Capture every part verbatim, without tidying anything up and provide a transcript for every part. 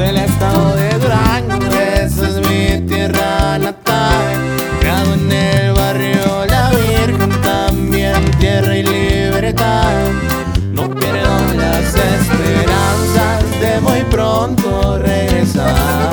del estado de Durango, esa es mi tierra natal. Criado en el barrio La Virgen, también tierra y libertad. No pierdo las esperanzas de muy pronto regresar.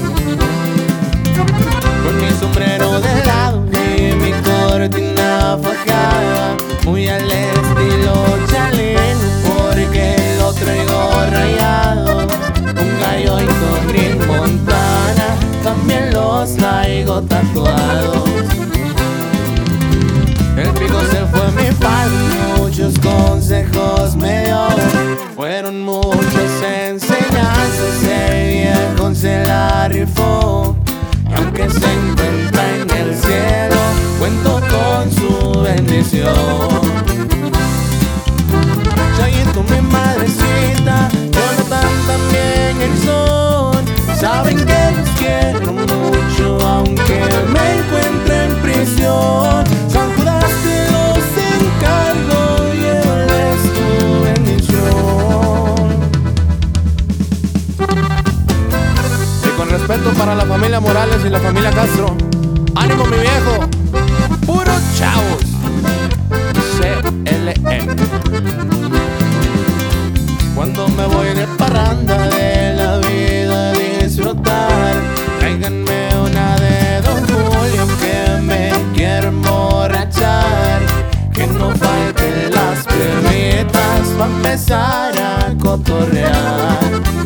Con mi sombrero de lado y mi cortina fajada, muy al estilo Chalino, porque lo traigo rayado. Un gallo y Tony Montana, también los traigo tatuados. El pico se fue mi padre, muchos consejos me dio. Fueron muchas enseñanzas, el viejo se la rifó. Y aunque se encuentra en el cielo, cuento con su bendición. Chayito, mi madrecita, Jonathan también el son, saben que los quiero mucho aunque me encuentre en prisión. San Judas, te los encargo, llévales tu bendición. Y con respeto para la familia Morales y la familia Castro, ánimo mi viejo, puros chavos. C L N. Cuando me voy de parranda de la vida a disfrutar, tráiganme una de Don Julio que me quiero emborrachar. Que no falten las perritas pa' empezar a cotorrear.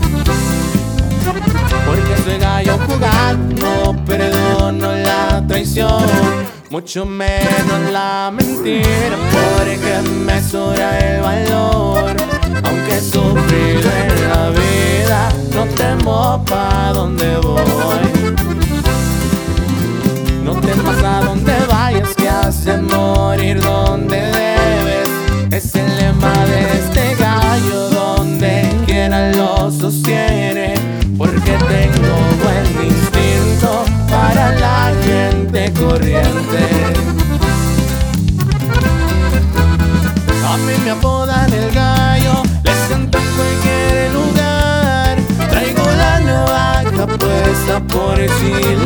Porque soy gallo jugado, no perdono la traición, mucho menos la mentira, porque me sobra el valor. Aunque he sufrido en la vida, no temo pa' donde voy. No temas a donde vayas, que haces morir donde debes. Es el lema de este gallo, donde quiera lo sostiene. Porque tengo buen instinto para la gente corriente. A mí me apodan el gallo, les canto en cualquier lugar. Traigo la navaja puesta por si